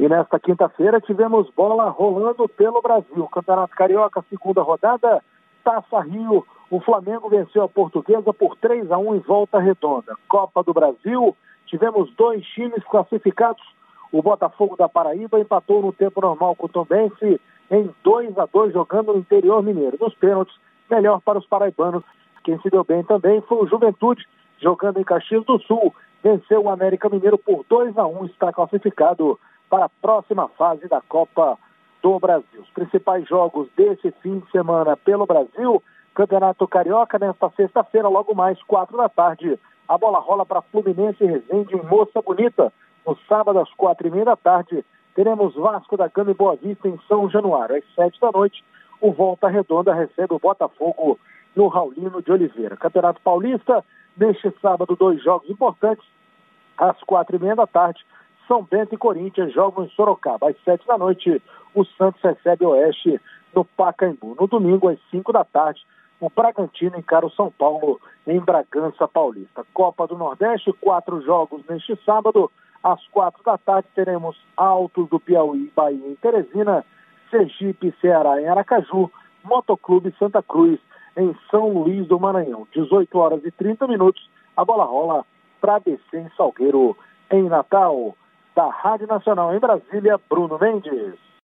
E nesta quinta-feira tivemos bola rolando pelo Brasil. Campeonato Carioca, segunda rodada, Taça Rio. O Flamengo venceu a Portuguesa por 3-1 em Volta Redonda. Copa do Brasil, tivemos 2 times classificados. O Botafogo da Paraíba empatou no tempo normal com o Tombense em 2-2, jogando no interior mineiro. Nos pênaltis, melhor para os paraibanos. Quem se deu bem também foi o Juventude, jogando em Caxias do Sul. Venceu o América Mineiro por 2-1, está classificado para a próxima fase da Copa do Brasil. Os principais jogos desse fim de semana pelo Brasil: Campeonato Carioca, nesta sexta-feira, logo mais 4 da tarde. A bola rola para Fluminense e Resende em Moça Bonita. No sábado, às 4h30 da tarde, teremos Vasco da Gama e Boa Vista em São Januário. Às 7 da noite, o Volta Redonda recebe o Botafogo no Raulino de Oliveira. Campeonato Paulista, neste sábado, 2 jogos importantes. Às 4h30 da tarde, São Bento e Corinthians jogam em Sorocaba. Às 7 da noite, o Santos recebe o Oeste no Pacaembu. No domingo, às 5 da tarde, o Bragantino encara o São Paulo em Bragança Paulista. Copa do Nordeste, 4 jogos neste sábado. Às 4 da tarde teremos Altos do Piauí, Bahia em Teresina, Sergipe e Ceará em Aracaju, Motoclube Santa Cruz em São Luís do Maranhão. 18h30, a bola rola para ABC em Salgueiro, em Natal. Da Rádio Nacional em Brasília, Bruno Mendes.